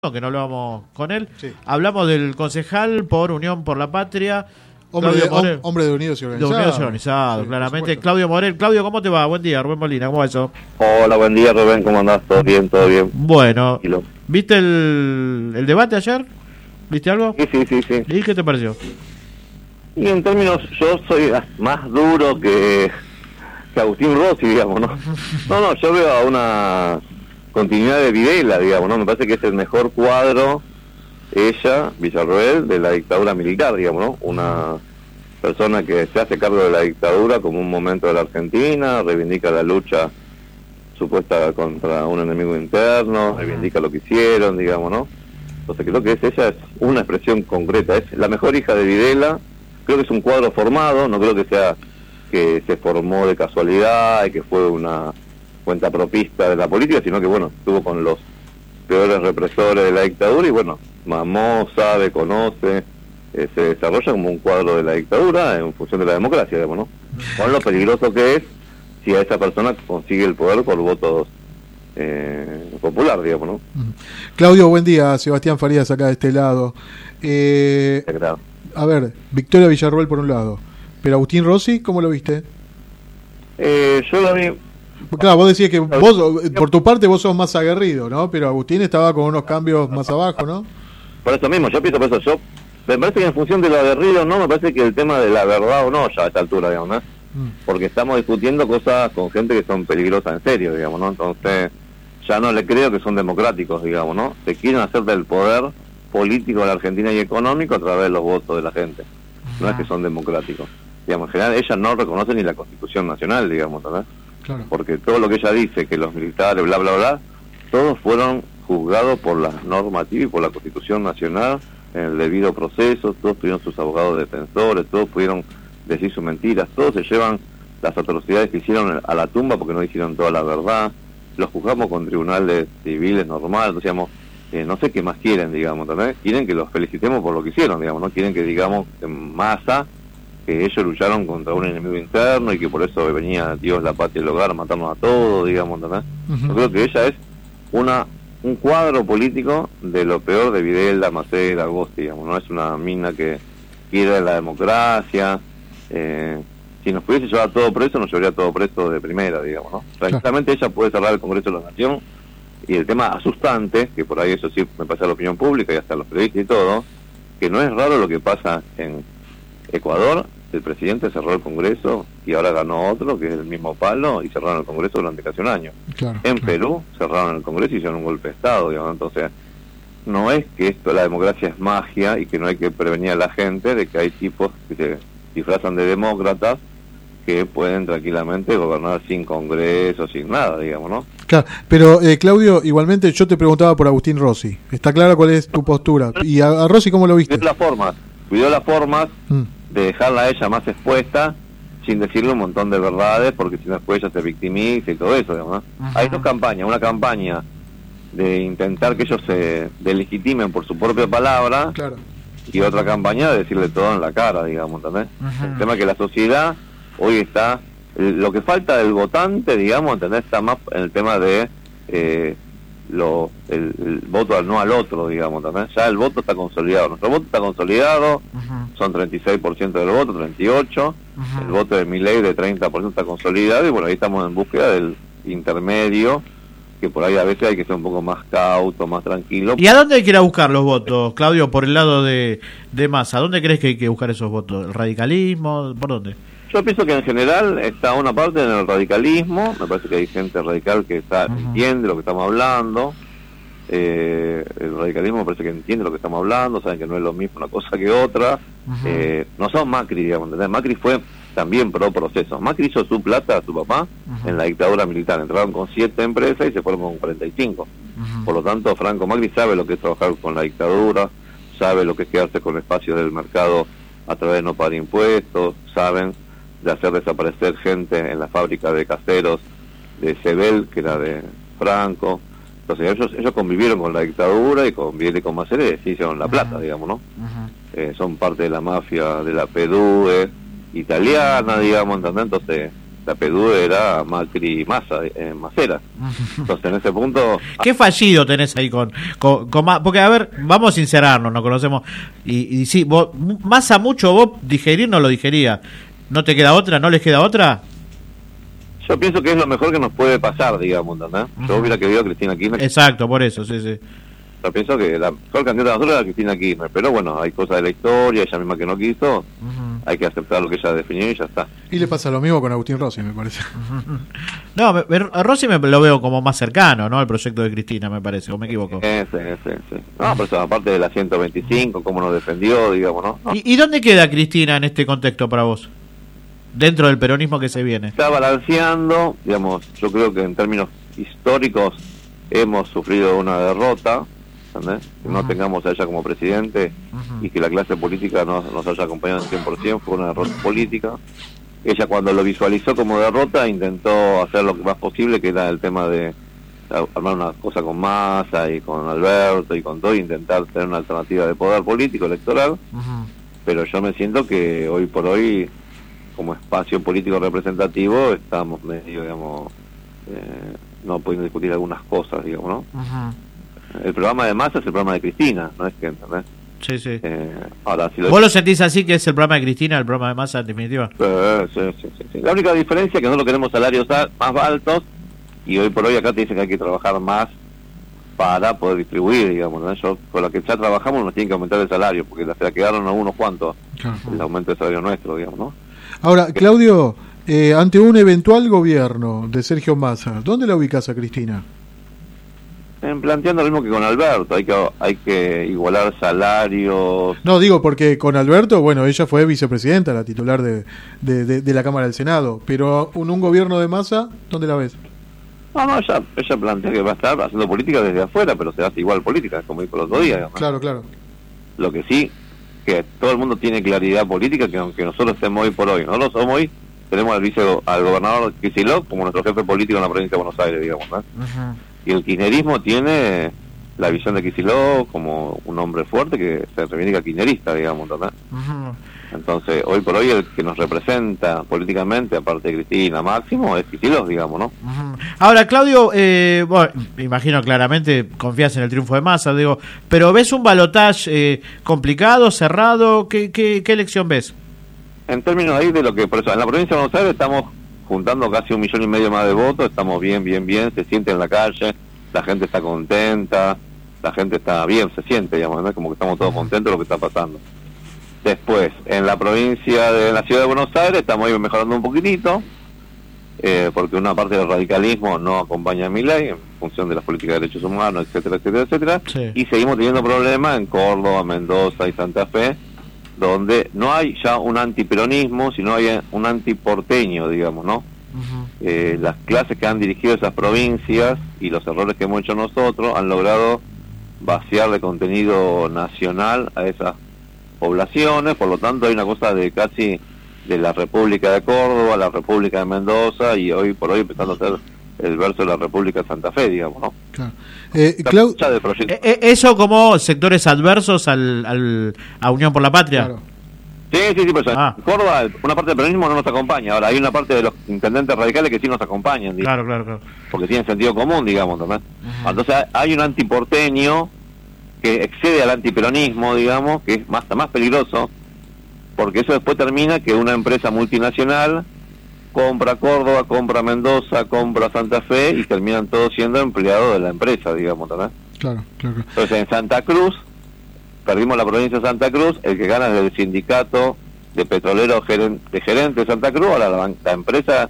que no hablábamos con él. Sí. Hablamos del concejal por Unión por la Patria. Hombre de Unidos y Organizados. De Unidos y Organizados, Sí, claramente. Claudio Morel. Claudio, ¿cómo te va? Buen día, Rubén Molina, ¿cómo va eso? Hola, buen día, Rubén, ¿cómo andás? ¿Todo bien? ¿Todo bien? Bueno, Tranquilo. ¿viste el debate ayer? ¿Viste algo? Sí. ¿Y qué te pareció? Y en términos, yo soy más duro que Agustín Rossi, digamos, ¿no? No, yo veo a una continuidad de Videla, digamos, ¿no? Me parece que es el mejor cuadro, ella, Villarroel, de la dictadura militar, digamos, ¿no? Una persona que se hace cargo de la dictadura como un momento de la Argentina, reivindica la lucha supuesta contra un enemigo interno, reivindica lo que hicieron, digamos, ¿no? Entonces creo que ella es una expresión concreta, es la mejor hija de Videla, creo que es un cuadro formado, no creo que sea que se formó de casualidad y que fue una cuenta propista de la política, sino que, bueno, estuvo con los peores represores de la dictadura y, bueno, mamó, sabe, conoce, se desarrolla como un cuadro de la dictadura en función de la democracia, digamos, ¿no? Con lo peligroso que es si a esa persona consigue el poder por votos popular, digamos, ¿no? Claudio, buen día. Sebastián Farías acá de este lado. A ver, Victoria Villarroel por un lado, pero Agustín Rossi, ¿cómo lo viste? Yo lo vi... Claro, vos decías que vos, por tu parte, vos sos más aguerrido, ¿no? Pero Agustín estaba con unos cambios más abajo, ¿no? Por eso mismo, yo pienso por eso. Yo me parece que en función de lo aguerrido, no, me parece que el tema de la verdad o no, ya a esta altura, digamos, ¿no? Porque estamos discutiendo cosas con gente que son peligrosas en serio, digamos, ¿no? Entonces, ya no le creo que son democráticos, digamos, ¿no? Se quieren hacer del poder político de la Argentina y económico a través de los votos de la gente. No es que son democráticos. Digamos, en general, ella no reconoce ni la Constitución Nacional, digamos, ¿verdad? Claro. Porque todo lo que ella dice, que los militares, bla, bla, bla, todos fueron juzgados por la normativa y por la Constitución Nacional en el debido proceso, todos tuvieron sus abogados defensores, todos pudieron decir sus mentiras, todos se llevan las atrocidades que hicieron a la tumba porque no dijeron toda la verdad, los juzgamos con tribunales civiles normales, decíamos, no sé qué más quieren, digamos, ¿también? Quieren que los felicitemos por lo que hicieron, digamos, no quieren que digamos en masa que ellos lucharon contra un enemigo interno y que por eso venía Dios, la patria y el hogar a matarnos a todos, digamos, ¿también? Yo creo que ella es un cuadro político de lo peor de Videla, Macera, Agosti, digamos, no es una mina que quiere la democracia. Si nos pudiese llevar todo preso, nos llevaría todo preso de primera, digamos, ¿no? Tranquilamente ella puede cerrar el Congreso de la Nación, y el tema asustante, que por ahí eso sí me pasa a la opinión pública y hasta a los periodistas y todo, que no es raro lo que pasa en Ecuador, el presidente cerró el Congreso y ahora ganó otro, que es el mismo palo, y cerraron el Congreso durante casi un año. Perú cerraron el Congreso y hicieron un golpe de Estado, digamos. Entonces, no es que esto, la democracia es magia y que no hay que prevenir a la gente de que hay tipos que se disfrazan de demócratas que pueden tranquilamente gobernar sin Congreso, sin nada, digamos, ¿no? Claro, pero Claudio, igualmente yo te preguntaba por Agustín Rossi. Está clara cuál es tu postura. ¿Y a Rossi cómo lo viste? Cuidó las formas de dejarla a ella más expuesta sin decirle un montón de verdades, porque si no después ella se victimiza y todo eso, digamos, ¿no? Hay dos campañas, una campaña de intentar que ellos se delegitimen por su propia palabra, claro, y otra campaña de decirle todo en la cara, digamos, ¿entendés? El tema es que la sociedad hoy está, lo que falta del votante, digamos, ¿entendés? Está más en el tema de el voto al no al otro, digamos, también. Ya el voto está consolidado, nuestro voto está consolidado, son 36% del voto, 38%, el voto de Milei de 30% está consolidado, y bueno, ahí estamos en búsqueda del intermedio, que por ahí a veces hay que ser un poco más cauto, más tranquilo. ¿Y a dónde hay que ir a buscar los votos, Claudio, por el lado de Massa? ¿Dónde crees que hay que buscar esos votos? ¿El radicalismo? ¿Por dónde? Yo pienso que en general está una parte en el radicalismo, me parece que hay gente radical que entiende lo que estamos hablando, el radicalismo me parece que entiende lo que estamos hablando, saben que no es lo mismo una cosa que otra, no son Macri, digamos, ¿entendés? Macri fue también pro proceso, Macri hizo su plata a su papá en la dictadura militar, entraron con 7 empresas y se fueron con 45, por lo tanto Franco Macri sabe lo que es trabajar con la dictadura, sabe lo que es quedarse con espacios del mercado a través de no pagar impuestos, saben de hacer desaparecer gente en la fábrica de caseros de Sebel, que era de Franco. Entonces ellos convivieron con la dictadura y con Videla y con Macera y hicieron la plata, digamos, ¿no? Son parte de la mafia de la PDUE italiana, digamos, ¿entendés? Entonces la PDU era Macri Massa, Macera. Entonces, en ese punto... ¿Qué fallido tenés ahí con porque, a ver, vamos a sincerarnos, nos conocemos, y sí, vos, Massa mucho, vos digerir no lo digería. ¿No te queda otra? ¿No les queda otra? Yo pienso que es lo mejor que nos puede pasar, digamos, ¿no? Yo hubiera querido a Cristina Kirchner. Exacto, por eso, sí. Yo pienso que la mejor candidata de nosotros era Cristina Kirchner, pero bueno, hay cosas de la historia, ella misma que no quiso, hay que aceptar lo que ella definió y ya está. Y le pasa lo mismo con Agustín Rossi, me parece. No, a Rossi me lo veo como más cercano, ¿no? Al proyecto de Cristina, me parece, o me equivoco. Sí. No, pero eso, aparte de la 125, cómo nos defendió, digamos, ¿no? ¿Y dónde queda Cristina en este contexto para vos? Dentro del peronismo que se viene. Está balanceando, digamos, yo creo que en términos históricos hemos sufrido una derrota, ¿entendés? Que no tengamos a ella como presidente y que la clase política no nos haya acompañado en 100%, fue una derrota política. Ella, cuando lo visualizó como derrota, intentó hacer lo que más posible, que era el tema de armar una cosa con Massa y con Alberto y con todo, intentar tener una alternativa de poder político, electoral, pero yo me siento que hoy por hoy, como espacio político representativo, estamos medio, digamos, no pudiendo discutir algunas cosas, digamos, ¿no? El programa de Massa es el programa de Cristina, ¿no es que entendés? Sí. Ahora, si ¿Vos lo sentís así, que es el programa de Cristina, el programa de Massa, en definitiva? Sí. La única diferencia es que nosotros queremos salarios más altos, y hoy por hoy acá te dicen que hay que trabajar más para poder distribuir, digamos, ¿no? Yo, con la que ya trabajamos nos tienen que aumentar el salario, porque se la quedaron a unos cuantos, el aumento del salario nuestro, digamos, ¿no? Ahora, Claudio, ante un eventual gobierno de Sergio Massa, ¿dónde la ubicás a Cristina? Planteando lo mismo que con Alberto, hay que igualar salarios. No, digo porque con Alberto, bueno, ella fue vicepresidenta, la titular de la Cámara del Senado, pero en un gobierno de Massa, ¿dónde la ves? No, ella plantea que va a estar haciendo política desde afuera, pero se hace igual política, como dijo el otro día, digamos. Claro. Lo que sí, que todo el mundo tiene claridad política, que aunque nosotros estemos hoy por hoy, nosotros somos hoy, tenemos al gobernador Kicillof como nuestro jefe político en la provincia de Buenos Aires, digamos, ¿no? Y el kirchnerismo tiene la visión de Kicillof como un hombre fuerte que se reivindica kirchnerista, digamos, ¿no? Entonces, hoy por hoy el que nos representa políticamente, aparte de Cristina Máximo, es Kicillof, digamos, ¿no? Ahora, Claudio, bueno, me imagino claramente confías en el triunfo de Massa, digo, pero ¿ves un balotaje complicado, cerrado? ¿Qué elección ves? En términos ahí de lo que, por eso, en la provincia de Buenos Aires estamos juntando casi 1,5 millones más de votos, estamos bien, se siente en la calle, la gente está contenta, la gente está bien, se siente, digamos, ¿no? Como que estamos todos contentos de lo que está pasando. Después, en la provincia de la ciudad de Buenos Aires estamos ahí mejorando un poquitito, porque una parte del radicalismo no acompaña a Milei en función de las políticas de derechos humanos, etcétera, sí. Y seguimos teniendo problemas en Córdoba, Mendoza y Santa Fe, donde no hay ya un antiperonismo, sino hay un antiporteño, digamos, ¿no? Las clases que han dirigido esas provincias y los errores que hemos hecho nosotros han logrado vaciar de contenido nacional a esas poblaciones, por lo tanto hay una cosa de casi de la República de Córdoba, la República de Mendoza y hoy por hoy empezando a ser el verso de la República de Santa Fe, digamos, ¿no? Claro. ¿Eso como sectores adversos a Unión por la Patria? Claro. Sí, por eso. Córdoba, una parte del peronismo no nos acompaña. Ahora, hay una parte de los intendentes radicales que sí nos acompañan. Claro. Porque tienen sentido común, digamos, ¿no? Entonces, hay un antiporteño que excede al antiperonismo, digamos, que es más peligroso, porque eso después termina que una empresa multinacional compra Córdoba, compra Mendoza, compra Santa Fe y terminan todos siendo empleados de la empresa, digamos, ¿no? Claro. Entonces, en Santa Cruz, perdimos la provincia de Santa Cruz, el que gana es el sindicato de petroleros de gerentes de Santa Cruz, ahora la empresa,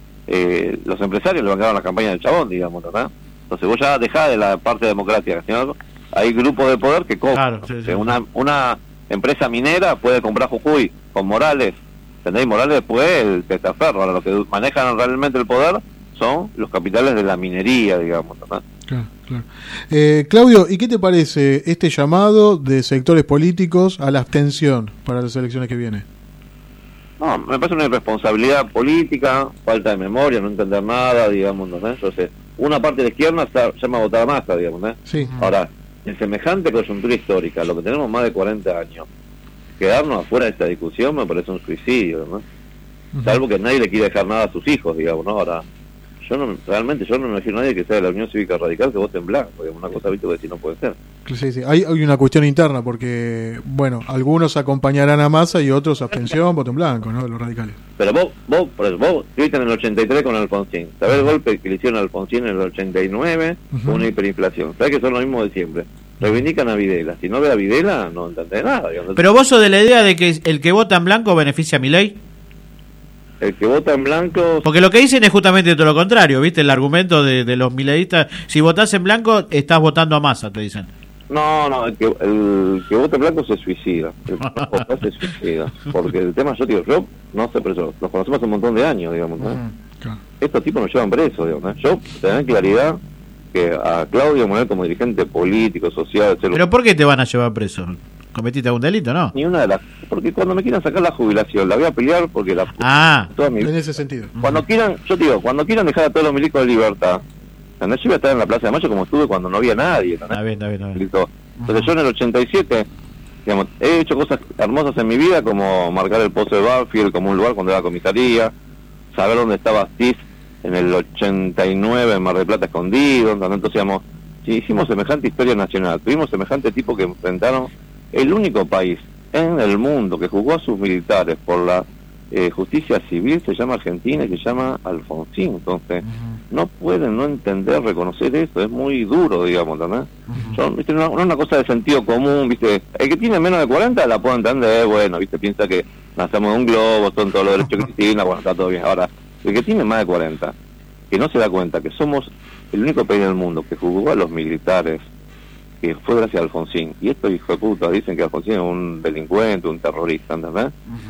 los empresarios le bancaron la campaña del chabón, digamos, ¿no? Entonces vos ya dejás de la parte democrática, sino hay grupos de poder que compran. Una empresa minera puede comprar Jujuy con Morales, ¿entendéis? Morales después el testaferro, ahora lo que manejan realmente el poder son los capitales de la minería, digamos, ¿no? Claro. Claudio, ¿y qué te parece este llamado de sectores políticos a la abstención para las elecciones que vienen? No, me parece una irresponsabilidad política, falta de memoria, no entender nada, digamos, ¿no? Entonces, una parte de la izquierda llama a votar a Massa, digamos, ¿no? Sí. Ahora, en semejante coyuntura histórica, lo que tenemos más de 40 años, quedarnos afuera de esta discusión me parece un suicidio, ¿no? salvo que nadie le quiere dejar nada a sus hijos, digamos, ¿no? Ahora, realmente yo no me imagino a nadie que sea de la Unión Cívica Radical que vote en blanco, digamos, una cosa, viste, que si no puede ser. Sí, sí. Hay una cuestión interna, porque, bueno, algunos acompañarán a Massa y otros abstención, voto en blanco, ¿no? Los radicales. Pero vos estuviste en el 83 con Alfonsín. ¿Sabés el golpe que le hicieron a Alfonsín en el 89? Con una hiperinflación. ¿Sabés que son lo mismo de siempre? Reivindican a Videla. Si no ve a Videla, no entendés nada. Digamos. Pero vos sos de la idea de que el que vota en blanco beneficia a Milei. El que vota en blanco... Porque lo que dicen es justamente todo lo contrario, ¿viste? El argumento de los mileístas, si votás en blanco, estás votando a Massa, te dicen. No, el que vota en blanco se suicida. El que vota se suicida. Porque el tema, yo no sé, pero los conocemos hace un montón de años, digamos, ¿no? Claro. Estos tipos nos llevan presos, digamos, ¿no? Yo tengo claridad que a Claudio Morel como dirigente político, social, etc. ¿Pero por qué te van a llevar preso? ¿Cometiste algún delito, no? Ni una de las... Porque cuando me quieran sacar la jubilación, la voy a pelear porque la... Toda en ese sentido. Cuando quieran, cuando quieran dejar a todos los milicos de libertad, ¿entendés? Yo voy a estar en la Plaza de Mayo como estuve cuando no había nadie, ¿entendés? Está bien. Entonces yo en el 87, digamos, he hecho cosas hermosas en mi vida, como marcar el Pozo de Banfield como un lugar cuando era comisaría, saber dónde estaba Astiz en el 89 en Mar del Plata escondido, ¿entendés? Entonces, digamos, si hicimos semejante historia nacional, tuvimos semejante tipo que enfrentaron el único país en el mundo que juzgó a sus militares por la justicia civil, se llama Argentina y se llama Alfonsín. Entonces, no pueden no entender, reconocer eso, es muy duro, digamos, ¿entendés? ¿Viste? No es una cosa de sentido común, ¿viste? El que tiene menos de 40 la puedo entender, bueno, ¿viste? Piensa que nacemos de un globo, son todos los derechos de Cristina, bueno, está todo bien. Ahora, el que tiene más de 40, que no se da cuenta que somos el único país del mundo que juzgó a los militares, que fue gracias a Alfonsín, y estos hijos de puta dicen que Alfonsín es un delincuente, un terrorista, ¿entendés?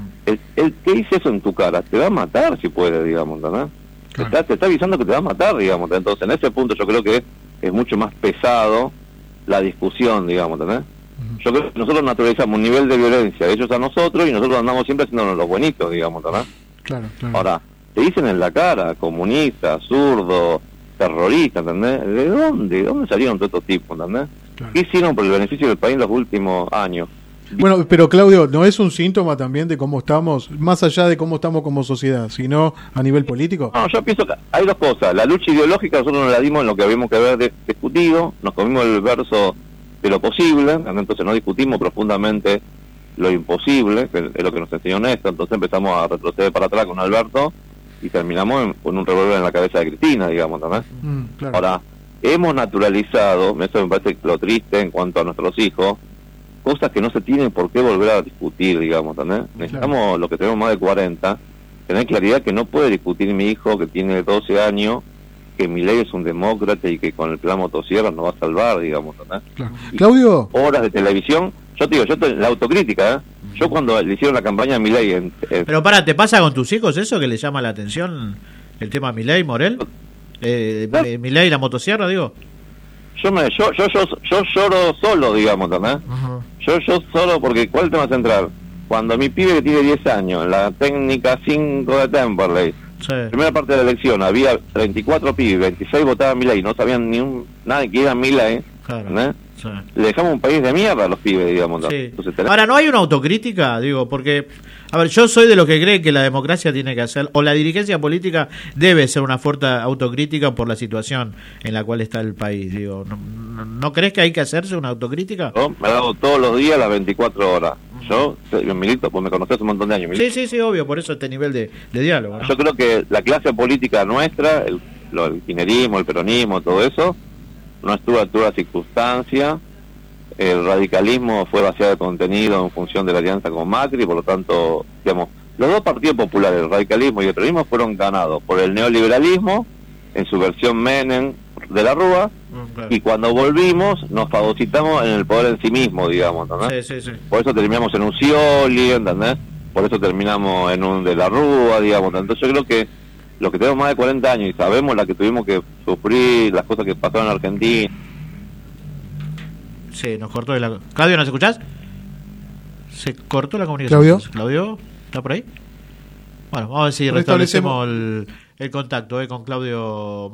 El que dice eso en tu cara te va a matar si puede, digamos, ¿entendés? Claro. Te está avisando que te va a matar, digamos. Entonces, en ese punto yo creo que es mucho más pesado la discusión, digamos, ¿entendés? Yo creo que nosotros naturalizamos un nivel de violencia de ellos a nosotros y nosotros andamos siempre haciéndonos los buenitos, digamos, ¿entendés? Claro. Ahora, te dicen en la cara, comunista, zurdo, terrorista, ¿entendés? ¿De dónde? ¿De dónde salieron todos estos tipos, ¿entendés? Claro. ¿Qué hicieron por el beneficio del país en los últimos años? Bueno, pero Claudio, ¿no es un síntoma también de cómo estamos, más allá de cómo estamos como sociedad, sino a nivel político? No, yo pienso que hay dos cosas. La lucha ideológica nosotros nos la dimos en lo que habíamos que haber discutido, nos comimos el verso de lo posible, entonces no discutimos profundamente lo imposible, que es lo que nos enseñó Néstor, entonces empezamos a retroceder para atrás con Alberto y terminamos con un revólver en la cabeza de Cristina, digamos, ¿también? Claro. Ahora, hemos naturalizado, eso me parece lo triste en cuanto a nuestros hijos, cosas que no se tienen por qué volver a discutir, digamos, ¿también? Necesitamos, los que tenemos más de 40, tener claridad que no puede discutir mi hijo que tiene 12 años, que Milei es un demócrata y que con el plan motosierra nos va a salvar, digamos, ¿también? Claro. Claudio. Horas de televisión, yo te digo, la autocrítica, yo cuando le hicieron la campaña a Milei... Pero ¿te pasa con tus hijos eso que le llama la atención el tema Milei, Morel? Milei, la motosierra, digo. Yo lloro solo, digamos, ¿también? Yo solo, porque ¿cuál es el tema central? Cuando mi pibe que tiene 10 años, en la técnica 5 de Temperley, primera parte de la elección, había 34 pibes, 26 votaban Milei, no sabían nadie que era Milei, claro. Le dejamos un país de mierda a los pibes, digamos. Sí. Entonces, ahora, ¿no hay una autocrítica? Digo, porque, a ver, yo soy de los que cree que la democracia tiene que hacer, o la dirigencia política debe ser una fuerte autocrítica por la situación en la cual está el país. Digo, ¿no crees que hay que hacerse una autocrítica? Yo me he dado todos los días las 24 horas. Yo milito, pues me conocés un montón de años. Sí, obvio, por eso este nivel de diálogo, ¿no? Yo creo que la clase política nuestra, el kirchnerismo, el peronismo, todo eso, no estuvo a toda circunstancia. El radicalismo fue vaciado de contenido en función de la alianza con Macri, por lo tanto, digamos, los dos partidos populares, el radicalismo y el peronismo, fueron ganados por el neoliberalismo en su versión Menem de la Rúa, claro. Y cuando volvimos nos fagocitamos en el poder en sí mismo, digamos, ¿entendés? Sí. Por eso terminamos en un Scioli, ¿entendés? Por eso terminamos en un de la Rúa, digamos. Entonces yo creo que los que tenemos más de 40 años y sabemos la que tuvimos que sufrir, las cosas que pasaron en Argentina. Sí, nos cortó la... Claudio, ¿nos escuchás? Se cortó la comunicación. ¿Claudio? ¿Está por ahí? Bueno, vamos a ver si restablecemos el contacto con Claudio.